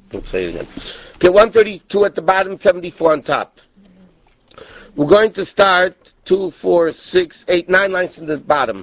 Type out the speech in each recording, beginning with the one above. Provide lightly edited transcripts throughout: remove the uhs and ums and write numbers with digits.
Don't say it again. Okay, 132 at the bottom, 74 on top. We're going to start 2, 4, 6, 8, 9 lines in the bottom.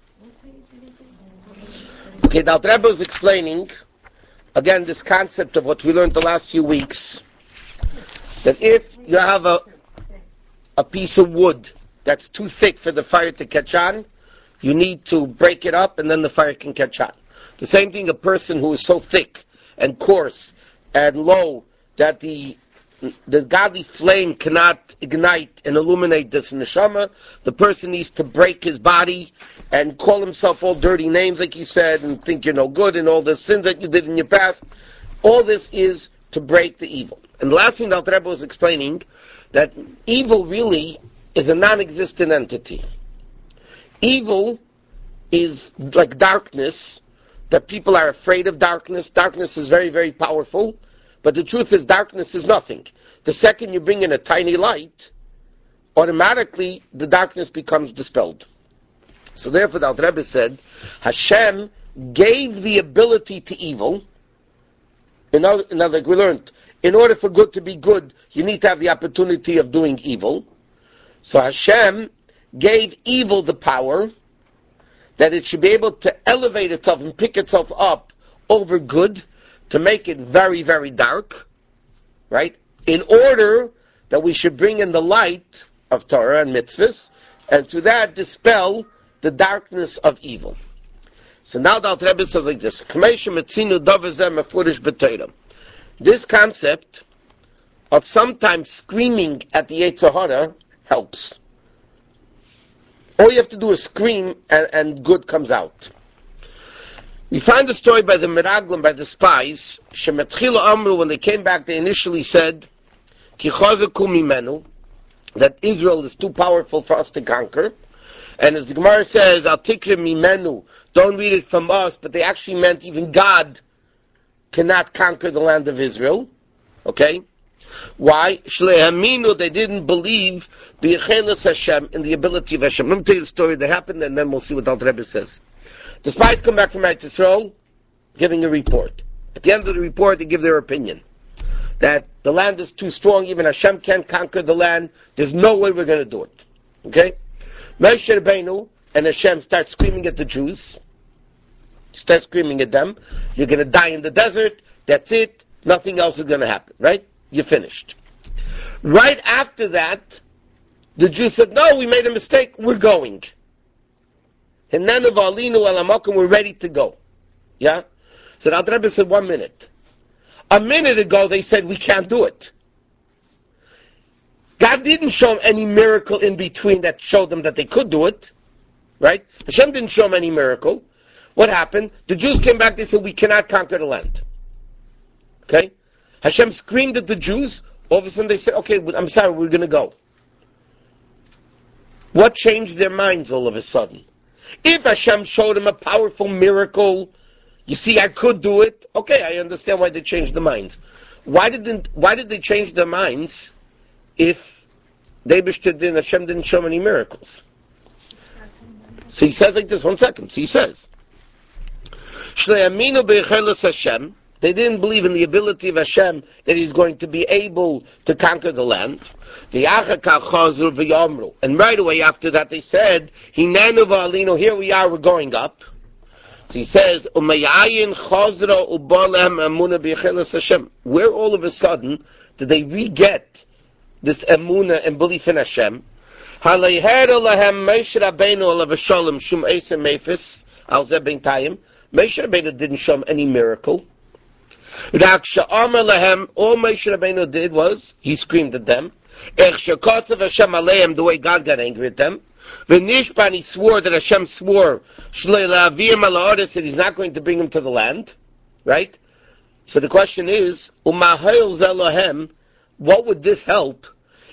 Okay, the Alter Rebbe is explaining, again, this concept of what we learned the last few weeks, that if you have a piece of wood that's too thick for the fire to catch on, you need to break it up and then the fire can catch on. The same thing, a person who is so thick and coarse and low that the godly flame cannot ignite and illuminate this neshama, the person needs to break his body and call himself all dirty names, like he said, and think you're no good, and all the sins that you did in your past. All this is to break the evil. And the last thing that Rebbe was explaining, that evil really is a non-existent entity. Evil is like darkness, that people are afraid of darkness. Darkness is very, very powerful. But the truth is, darkness is nothing. The second you bring in a tiny light, automatically the darkness becomes dispelled. So therefore, the Alter Rebbe said, Hashem gave the ability to evil. In other words, we learned, in order for good to be good, you need to have the opportunity of doing evil. So Hashem gave evil the power that it should be able to elevate itself and pick itself up over good, to make it very, very dark, right? In order that we should bring in the light of Torah and mitzvahs, and through that dispel the darkness of evil. So now the Alter Rebbe says like this: this concept of sometimes screaming at the Yetzer Hara helps. All you have to do is scream, and good comes out. We find the story by the Meraglim, by the spies. Shemetchila Amru, when they came back, they initially said, Ki chazaku mimenu, that Israel is too powerful for us to conquer. And as the Gemara says, Al tikre mimenu, don't read it from us, but they actually meant even God cannot conquer the land of Israel. Okay? Why? Shlehaminu, they didn't believe b'yecheles Hashem, in the ability of Hashem. Let me tell you the story that happened, and then we'll see what Alter Rebbe says. The spies come back from Eretz Yisrael, giving a report. At the end of the report, they give their opinion. That the land is too strong, even Hashem can't conquer the land, there's no way we're going to do it. Okay? Moshe Rabbeinu and Hashem start screaming at the Jews. Start screaming at them. You're going to die in the desert, that's it, nothing else is going to happen, right? You're finished. Right after that, the Jews said, no, we made a mistake, we're going. We're ready to go. Yeah? So the Alter Rebbe said, 1 minute. A minute ago they said we can't do it. God didn't show them any miracle in between that showed them that they could do it. Right? Hashem didn't show them any miracle. What happened? The Jews came back, they said we cannot conquer the land. Okay? Hashem screamed at the Jews, all of a sudden they said, okay, I'm sorry, we're going to go. What changed their minds all of a sudden? If Hashem showed them a powerful miracle, you see, I could do it. Okay, I understand why they changed their minds. Why did they change their minds if Hashem didn't show them any miracles? So he says like this. 1 second. So he says, Shle'aminu b'yecheles Hashem. They didn't believe in the ability of Hashem that He's going to be able to conquer the land. And right away after that they said, Hinenu v'alinu, here we are, we're going up. So he says, where all of a sudden did they re-get this emunah and belief in Hashem? Moshe Rabbeinu didn't show him any miracle. All Moshe Rabbeinu did was, he screamed at them. The way God got angry at them. V'nishpan, he swore that Hashem swore that He's not going to bring him to the land. Right? So the question is, what would this help?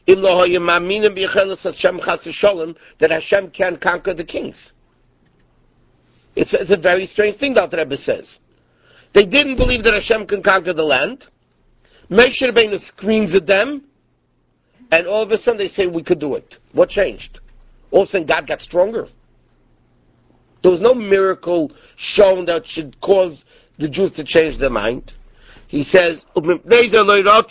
That Hashem can conquer the kings. It's a very strange thing that the Rebbe says. They didn't believe that Hashem can conquer the land. Moshe Rabbeinu screams at them, and all of a sudden they say we could do it. What changed? All of a sudden God got stronger. There was no miracle shown that should cause the Jews to change their mind. He says, that's why they didn't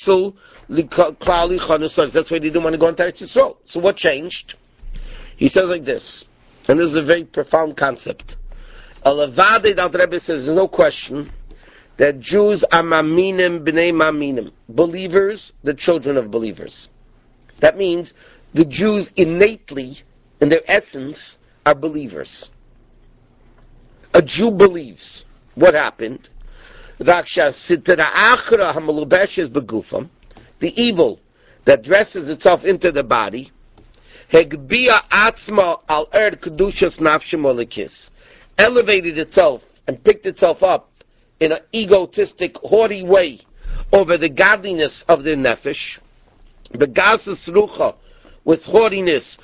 want to go into Eretz Yisrael. So what changed? He says like this, and this is a very profound concept. Alavade, the Rebbe says, there's no question that Jews are maminim b'nei maminim, believers, the children of believers. That means the Jews innately, in their essence, are believers. A Jew believes. What happened? The evil that dresses itself into the body, elevated itself and picked itself up in an egotistic, haughty way over the godliness of their nefesh, with haughtiness,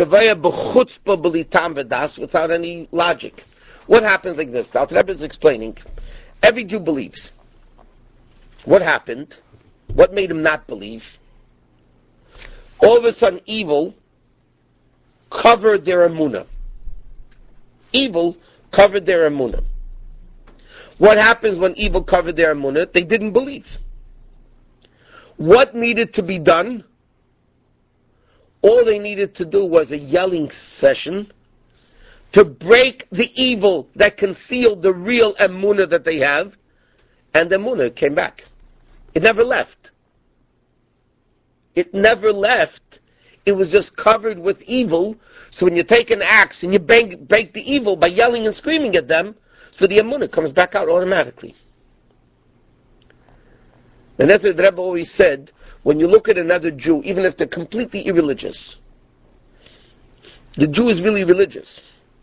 without any logic. What happens like this? The Alter Rebbe is explaining. Every Jew believes. What happened? What made him not believe? All of a sudden, evil covered their emunah. Evil covered their emunah. What happens when evil covered their emunah? They didn't believe. What needed to be done? All they needed to do was a yelling session to break the evil that concealed the real emunah that they have, and the emunah came back. It never left. It never left. It was just covered with evil. So when you take an axe and you break the evil by yelling and screaming at them, so the emunah comes back out automatically. And that's what the Rebbe always said, when you look at another Jew, even if they're completely irreligious, the Jew is really religious.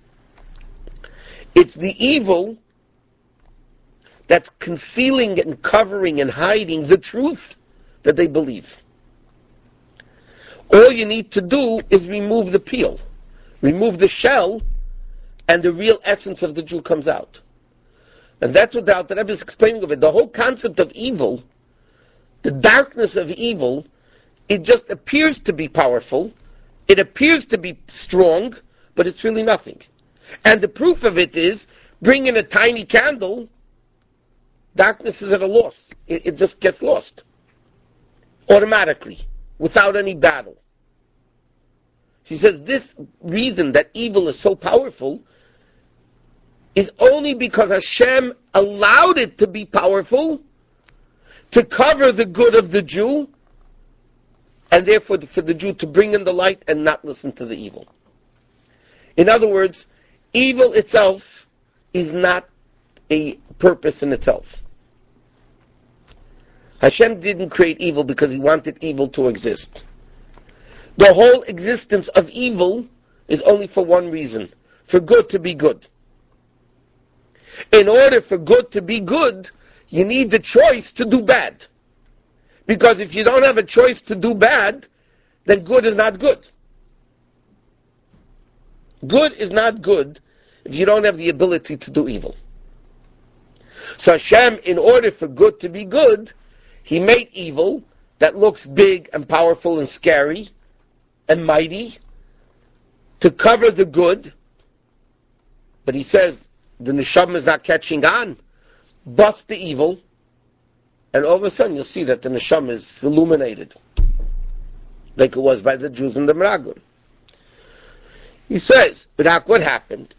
It's the evil that's concealing and covering and hiding the truth that they believe. All you need to do is remove the peel, remove the shell, and the real essence of the Jew comes out. And that's what the Alter Rebbe is explaining of it. The whole concept of evil, the darkness of evil, it just appears to be powerful, it appears to be strong, but it's really nothing. And the proof of it is, bring in a tiny candle, darkness is at a loss. It just gets lost. Automatically. Without any battle. He says this reason that evil is so powerful is only because Hashem allowed it to be powerful to cover the good of the Jew, and therefore for the Jew to bring in the light and not listen to the evil. In other words, evil itself is not a purpose in itself. Hashem didn't create evil because He wanted evil to exist. The whole existence of evil is only for one reason, for good to be good. In order for good to be good, you need the choice to do bad. Because if you don't have a choice to do bad, then good is not good. Good is not good if you don't have the ability to do evil. So Hashem, in order for good to be good, He made evil that looks big and powerful and scary and mighty to cover the good. But He says, the neshama is not catching on. Bust the evil, and all of a sudden you'll see that the neshama is illuminated, like it was by the Jews in the Meraglim. He says, but what happened?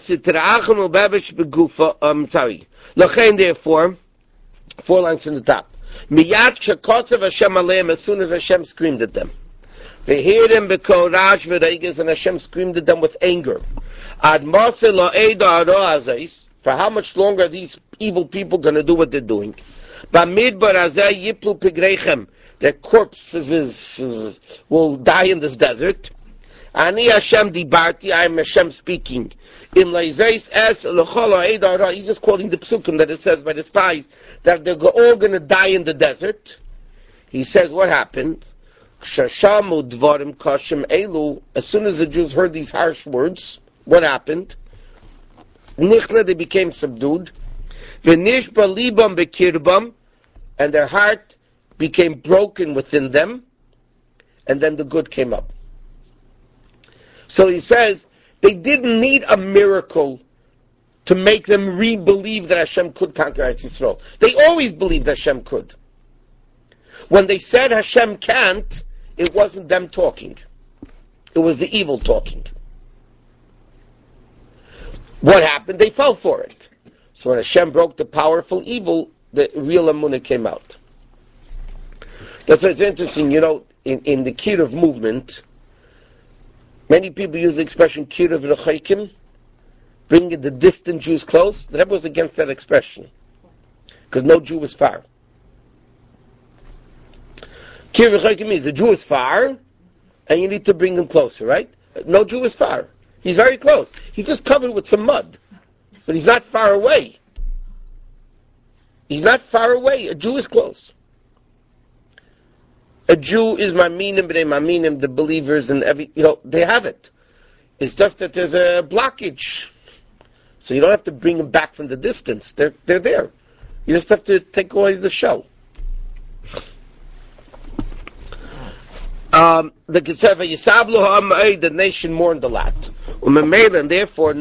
Therefore, 4 lines in the top. Miyat shekotzav Hashem aleim, as soon as Hashem screamed at them. V'hirim b'kol raj v'reiges, and Hashem screamed at them with anger. Ad mose lo'eda aro azais, for how much longer are these evil people going to do what they're doing? B'midbar azay yiplu pigreichem, their corpses will die in this desert. Ani Hashem dibarti, I am Hashem speaking. In Laizais es l'chol ha'eda aro, he's just quoting the psukim that it says by the spies, that they're all going to die in the desert. He says, what happened? Shashamu dvarim kashim elu, as soon as the Jews heard these harsh words, what happened? Nichna, they became subdued. V'nishba libam bekirbam, and their heart became broken within them, and then the good came up. So he says, they didn't need a miracle to make them re-believe that Hashem could conquer Eretz Yisrael. They always believed Hashem could. When they said Hashem can't, it wasn't them talking. It was the evil talking. What happened? They fell for it. So when Hashem broke the powerful evil, the real Amunah came out. That's why it's interesting, in the Kiruv movement, many people use the expression Kiruv Rechaikim, bringing the distant Jews close. The Rebbe was against that expression, because no Jew is far. Kiruv Rechaikim means the Jew is far, and you need to bring him closer, right? No Jew is far. He's very close. He's just covered with some mud, but he's not far away. He's not far away. A Jew is close. A Jew is maminim b'nei maminim, the believers, and they have it. It's just that there's a blockage. So you don't have to bring them back from the distance. They're there. You just have to take away the shell. The Keseva Yisablu Ha'amai, the nation mourned a lot. And therefore,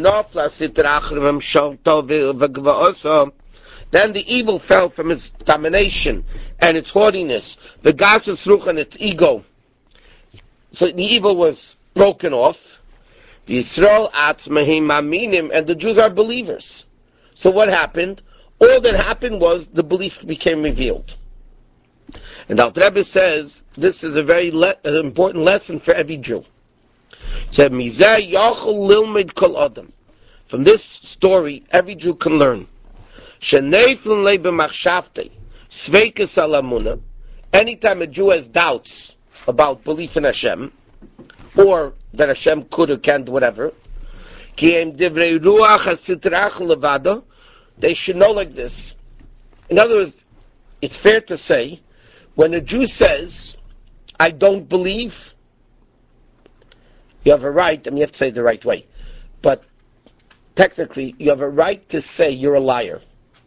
then the evil fell from its domination and its haughtiness, the Gazas Ruch and its ego. So the evil was broken off. The Yisrael Atzmahim Maminim, and the Jews are believers. So what happened? All that happened was the belief became revealed. And Alter Rebbe says this is a very important lesson for every Jew. He said, Mizeh Yachol Lilmid Kol Adam. From this story, every Jew can learn. Sheneiflin le b'machshavtei sveikas al amunah. Anytime a Jew has doubts about belief in Hashem, or that Hashem could or can't do whatever, ki em divrei ruach hasitrach levada, they should know like this. In other words, it's fair to say, when a Jew says, I don't believe, you have a right, you have to say it the right way, but technically, you have a right to say you're a liar.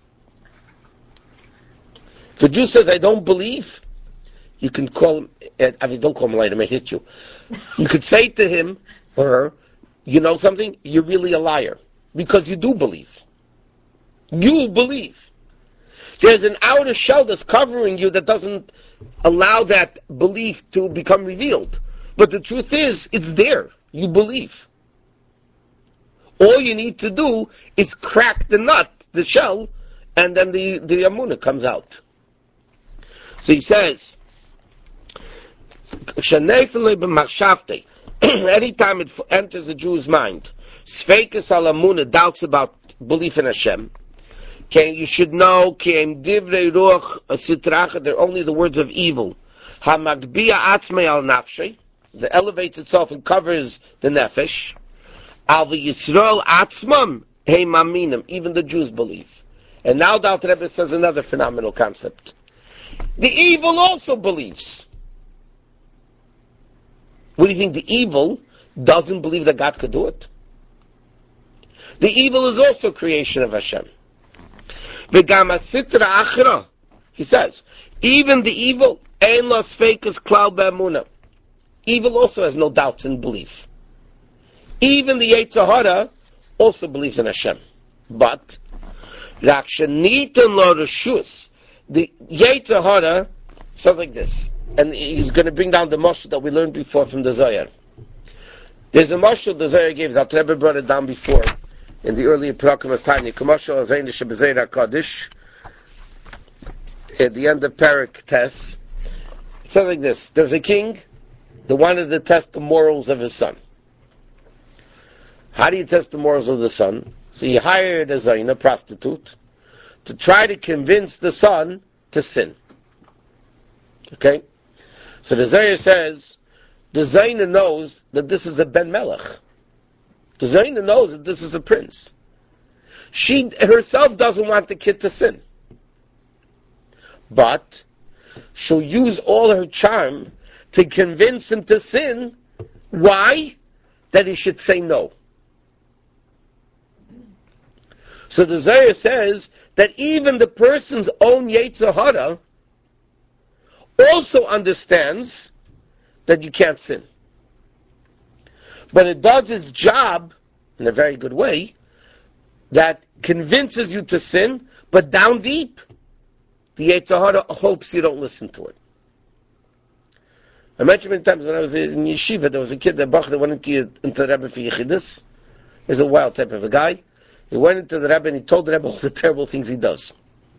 If a Jew says, I don't believe, you can call him, don't call him a liar, I may hit you. You could say to him or her, you know something? You're really a liar. Because you do believe. You believe. There's an outer shell that's covering you that doesn't allow that belief to become revealed. But the truth is, it's there. You believe. All you need to do is crack the nut, the shell, and then the Amunah comes out. So he says, anytime it enters a Jew's mind, Sveikas al Amunah, doubts about belief in Hashem, you should know, they're only the words of evil. Hamagbiya atzmei al nafshe, that elevates itself and covers the nefesh. Al v'Yisrael atzmam hey maminim, even the Jews believe. And now the Alter Rebbe says another phenomenal concept. The evil also believes. What do you think? The evil doesn't believe that God could do it? The evil is also creation of Hashem. V'gam sitra achra, he says, even the evil, ein lo sveikus klal be'amunah. Evil also has no doubts in belief. Even the Yetzer Hara also believes in Hashem. But, rak shenitan lo reshus, the Yetzer Hara sounds like this. And he's going to bring down the mashal that we learned before from the Zohar. There's a mashal the Zohar gave, Alter Rebbe brought it down before, in the earlier Perakim of Tanya, Kamashal Azayin Shebezeir HaKadosh, at the end of Parak Tes. It says like this: there's a king that wanted to test the morals of his son. How do you test the morals of the son? So he hired a Zayin, a prostitute, to try to convince the son to sin. Okay? So the Zohar says, the Zayin knows that this is a Ben Melech. The Zaina knows that this is a prince. She herself doesn't want the kid to sin. But she'll use all her charm to convince him to sin. Why? That he should say no. So the Zohar says that even the person's own Yetzer Hara also understands that you can't sin. But it does its job, in a very good way, that convinces you to sin, but down deep, the Yetzer Hara hopes you don't listen to it. I mentioned many times when I was in yeshiva, there was a kid, that went into the Rebbe for Yechidus. He's a wild type of a guy. He went into the Rebbe and he told the Rebbe all the terrible things he does.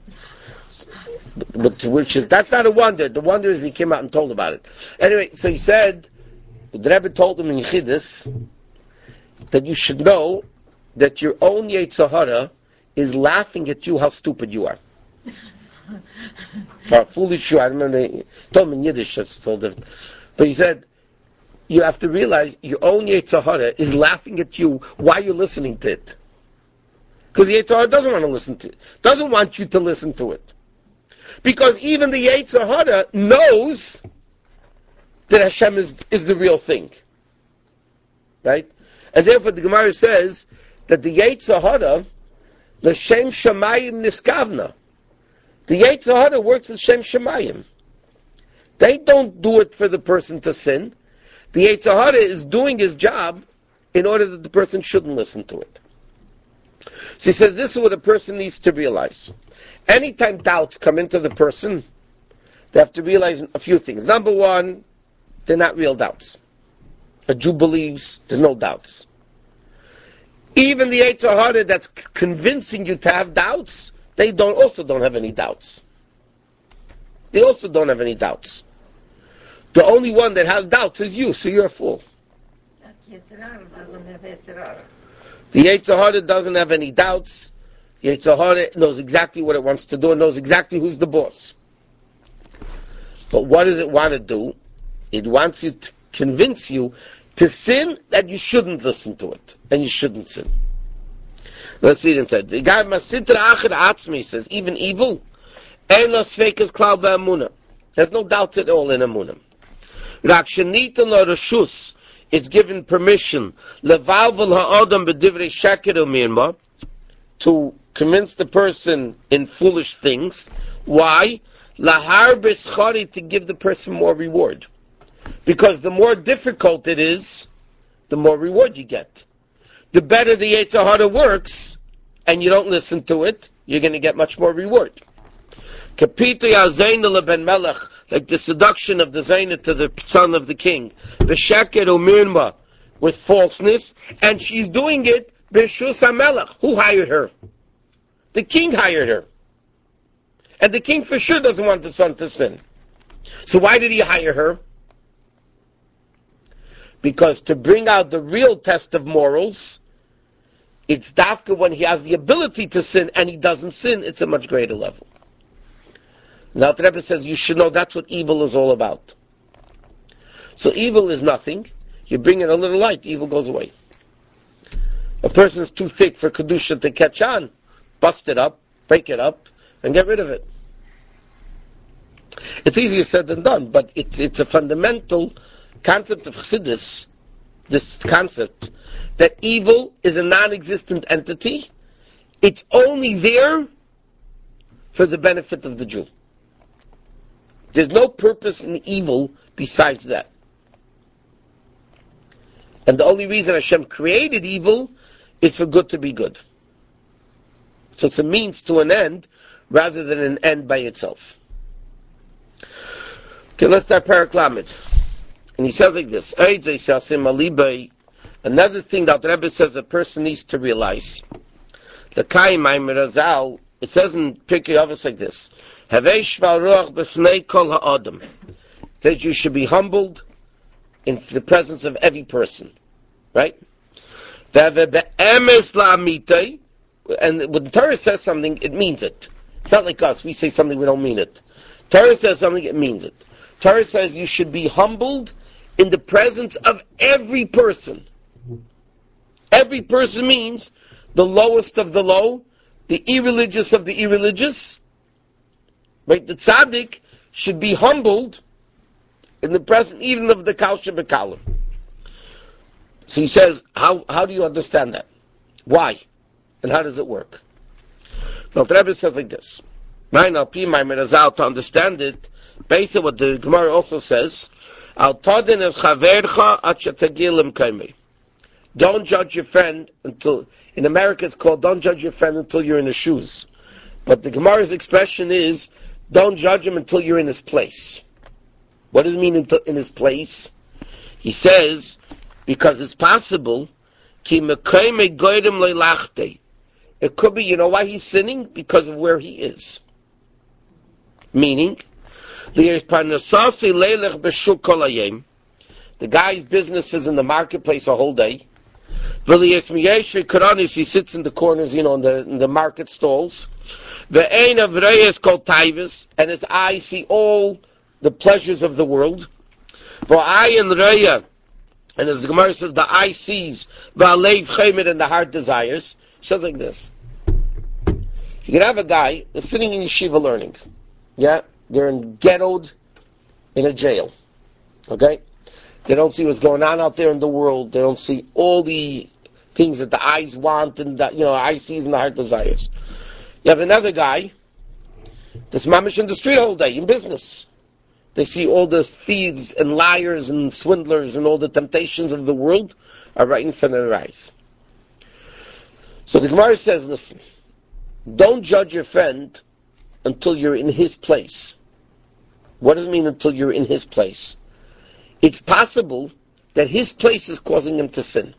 That's not a wonder. The wonder is he came out and told about it. Anyway, so he said, the Rebbe told him in Yechidus that you should know that your own Yetzer Hara is laughing at you how stupid you are. How foolish you are. I remember he told him in Yiddish, that's all different. But he said, you have to realize your own Yetzer Hara is laughing at you while you're listening to it. Because the Yetzer Hara doesn't want to listen to it. Doesn't want you to listen to it. Because even the Yetzer Hara knows that Hashem is the real thing. Right? And therefore the Gemara says that the Yetzer Hara, l'shem shamayim niskavna. The Yetzer Hara works l'shem shamayim. They don't do it for the person to sin. The Yetzer Hara is doing his job in order that the person shouldn't listen to it. So he says this is what a person needs to realize. Anytime doubts come into the person, they have to realize a few things. Number one, they're not real doubts. A Jew believes there's no doubts. Even the Yetzer Hara that's convincing you to have doubts, they also don't have any doubts. They also don't have any doubts. The only one that has doubts is you, so you're a fool. The Yetzer Hara doesn't have Yetzer Hara. The Yetzer Hara doesn't have any doubts. The Yetzer Hara knows exactly what it wants to do and knows exactly who's the boss. But what does it want to do? It wants you to convince you to sin that you shouldn't listen to it. And you shouldn't sin. Let's see it inside. The guy Masitra Achir Atzmi says, even evil, Ein lo sveikas klal ba'amunah. There's no doubts at all in Amunah. Rak shenita lo reshus, it's given permission, levalvel ha'odam b'divrei sheker u'mirma, to convince the person in foolish things. Why? Lahar b'schari, to give the person more reward. Because the more difficult it is, the more reward you get. The better the Yetzer Hara works, and you don't listen to it, you're going to get much more reward. Kapita Yazaina ben Melech, like the seduction of the Zaina to the son of the king, b'sheker u'mirma, with falseness, and she's doing it b'shus HaMelech. Who hired her? The king hired her. And the king for sure doesn't want the son to sin. So why did he hire her? Because to bring out the real test of morals, it's dafka when he has the ability to sin and he doesn't sin, it's a much greater level. Now the Rebbe says you should know that's what evil is all about. So evil is nothing. You bring in a little light, evil goes away. A person's too thick for Kedusha to catch on. Bust it up, break it up, and get rid of it. It's easier said than done, but it's a fundamental concept of Chassidus, this concept, that evil is a non-existent entity. It's only there for the benefit of the Jew. There's no purpose in evil besides that. And the only reason Hashem created evil is for good to be good. So it's a means to an end rather than an end by itself. Okay, let's start Parak Lamed. And he says like this, another thing that the Rebbe says a person needs to realize, it says in Pirkei Avos like this, that you should be humbled in the presence of every person. Right? And when the Torah says something, it means it. It's not like us, we say something, we don't mean it. Torah says something, it means it. Torah says you should be humbled in the presence of every person. Every person means the lowest of the low, the irreligious of the irreligious. Right? The tzaddik should be humbled in the presence even of the kal shebekalim. So he says, how do you understand that? Why? And how does it work? So the Rebbe says like this. To understand it, based on what the Gemara also says, Don't judge your friend until, in America it's called, don't judge your friend until you're in his shoes. But the Gemara's expression is, don't judge him until you're in his place. What does it mean in his place? He says, because it's possible, it could be, you know why he's sinning? Because of where he is. Meaning, the guy's business is in the marketplace a whole day. He sits in the corners, in the market stalls. And his eyes see all the pleasures of the world. And as the Gemara says, the eye sees, and the heart desires. It says like this. You can have a guy that's sitting in yeshiva learning. Yeah? They're ghettoed in a jail. Okay? They don't see what's going on out there in the world. They don't see all the things that the eyes want and the eye sees and the heart desires. You have another guy that's mamish in the street all day, in business. They see all the thieves and liars and swindlers and all the temptations of the world are right in front of their eyes. So the Gemara says, listen, don't judge your friend until you're in his place. What does it mean until you're in his place? It's possible that his place is causing him to sin.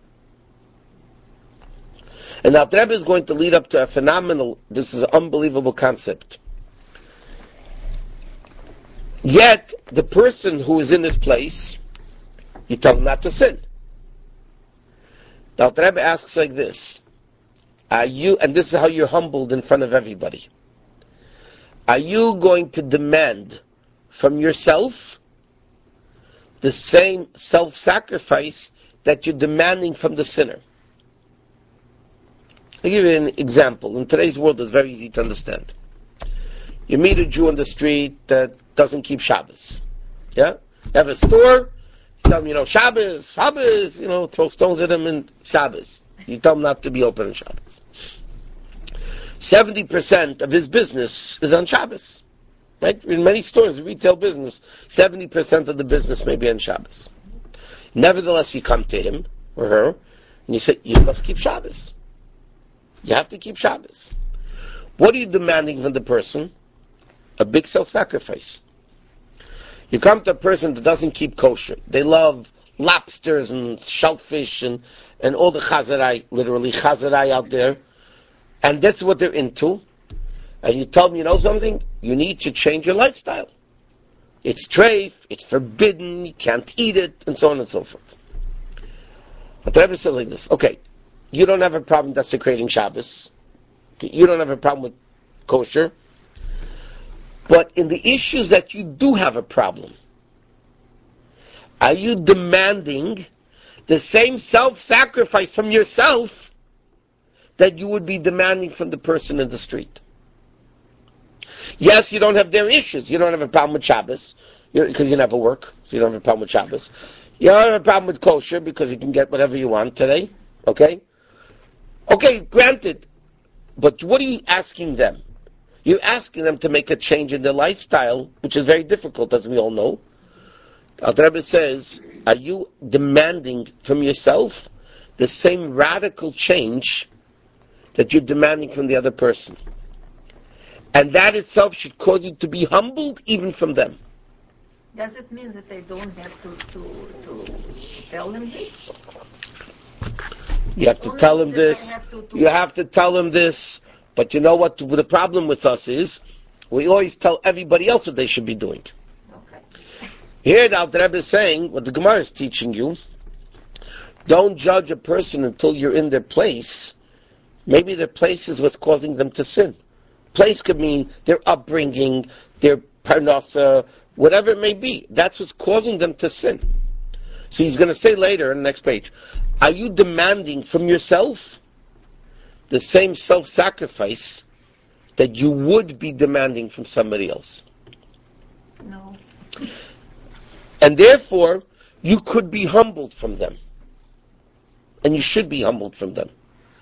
And now the Rebbe is going to lead up to a phenomenal, this is an unbelievable concept. Yet, the person who is in his place, you tell him not to sin. Now the Rebbe asks like this, and this is how you're humbled in front of everybody. Are you going to demand from yourself the same self-sacrifice that you're demanding from the sinner? I'll give you an example. In today's world, it's very easy to understand. You meet a Jew on the street that doesn't keep Shabbos. Yeah? You have a store, you tell him, Shabbos, throw stones at him in Shabbos. You tell him not to be open on Shabbos. 70% of his business is on Shabbos. Right? In many stores, retail business, 70% of the business may be on Shabbos. Nevertheless, you come to him or her, and you say, you must keep Shabbos. You have to keep Shabbos. What are you demanding from the person? A big self-sacrifice. You come to a person that doesn't keep kosher. They love lobsters and shellfish and all the chazarai, literally chazarai out there. And that's what they're into. And you tell them, you know something? You need to change your lifestyle. It's treif, it's forbidden, you can't eat it, and so on and so forth. But the Rebbe says like this, okay, you don't have a problem desecrating Shabbos. You don't have a problem with kosher. But in the issues that you do have a problem, are you demanding the same self-sacrifice from yourself that you would be demanding from the person in the street? Yes, you don't have their issues. You don't have a problem with Shabbos, because you never work, so you don't have a problem with Shabbos. You don't have a problem with kosher, because you can get whatever you want today. Okay? Okay, granted. But what are you asking them? You're asking them to make a change in their lifestyle, which is very difficult, as we all know. Al Rebbe says, are you demanding from yourself the same radical change that you're demanding from the other person? And that itself should cause you to be humbled even from them. Does it mean that they don't have to tell them this? You have to tell them this. You have to tell them this. But you know what the problem with us is? We always tell everybody else what they should be doing. Okay. Here the Alter Rebbe is saying, what the Gemara is teaching you, don't judge a person until you're in their place. Maybe their place is what's causing them to sin. Place could mean their upbringing, their parnasa, whatever it may be. That's what's causing them to sin. So he's going to say later in the next page, are you demanding from yourself the same self-sacrifice that you would be demanding from somebody else? No. And therefore, you could be humbled from them. And you should be humbled from them.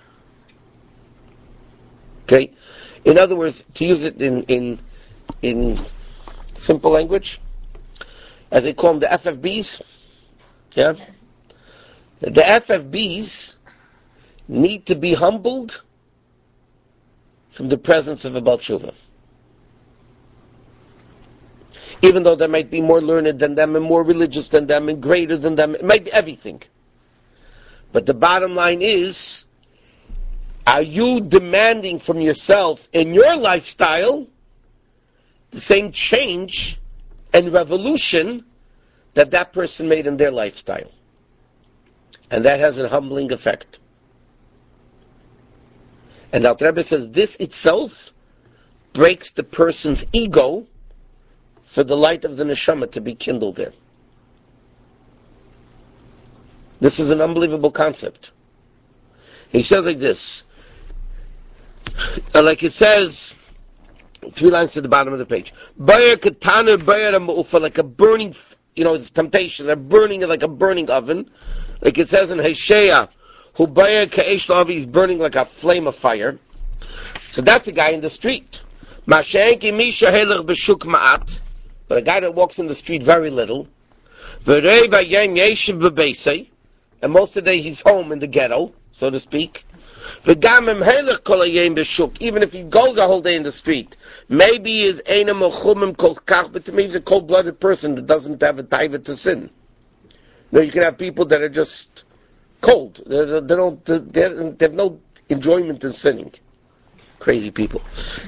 Okay? In other words, to use it in simple language, as they call them, the FFBs, yeah? that the FFBs need to be humbled from the presence of a Baal Tshuva. Even though they might be more learned than them and more religious than them and greater than them, it might be everything. But the bottom line is, are you demanding from yourself in your lifestyle the same change and revolution that that person made in their lifestyle? And that has a humbling effect. And Alter Rebbe says this itself breaks the person's ego for the light of the neshama to be kindled there. This is an unbelievable concept. He says like this, like it says, 3 lines at the bottom of the page. Like a burning, it's temptation, like a burning oven. Like it says in Hosea, he's burning like a flame of fire. So that's a guy in the street. But a guy that walks in the street very little. And most of the day he's home in the ghetto, so to speak. Even if he goes a whole day in the street, maybe he is but to me he's a cold-blooded person that doesn't have a taiva to sin. You can have people that are just cold. They have no enjoyment in sinning. Crazy people.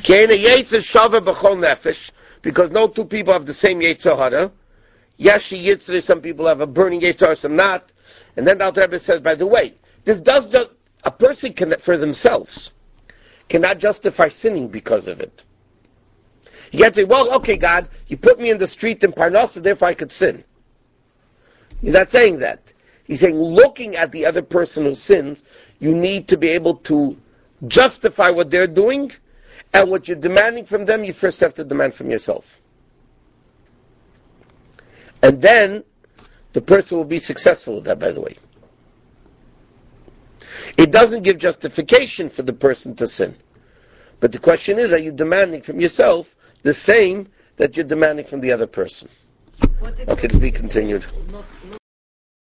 Because no two people have the same Yetzer Hara. Yashi Yitzri, some people have a burning Yetzer Hara, some not. And then the Alter Rebbe says, by the way, this does just, a person can, for themselves, cannot justify sinning because of it. You can't say, well, okay, God, you put me in the street in Parnassa, therefore I could sin. He's not saying that. He's saying, looking at the other person who sins, you need to be able to justify what they're doing, and what you're demanding from them, you first have to demand from yourself. And then, the person will be successful with that, by the way. It doesn't give justification for the person to sin. But the question is, are you demanding from yourself the same that you're demanding from the other person? Okay, to be continued.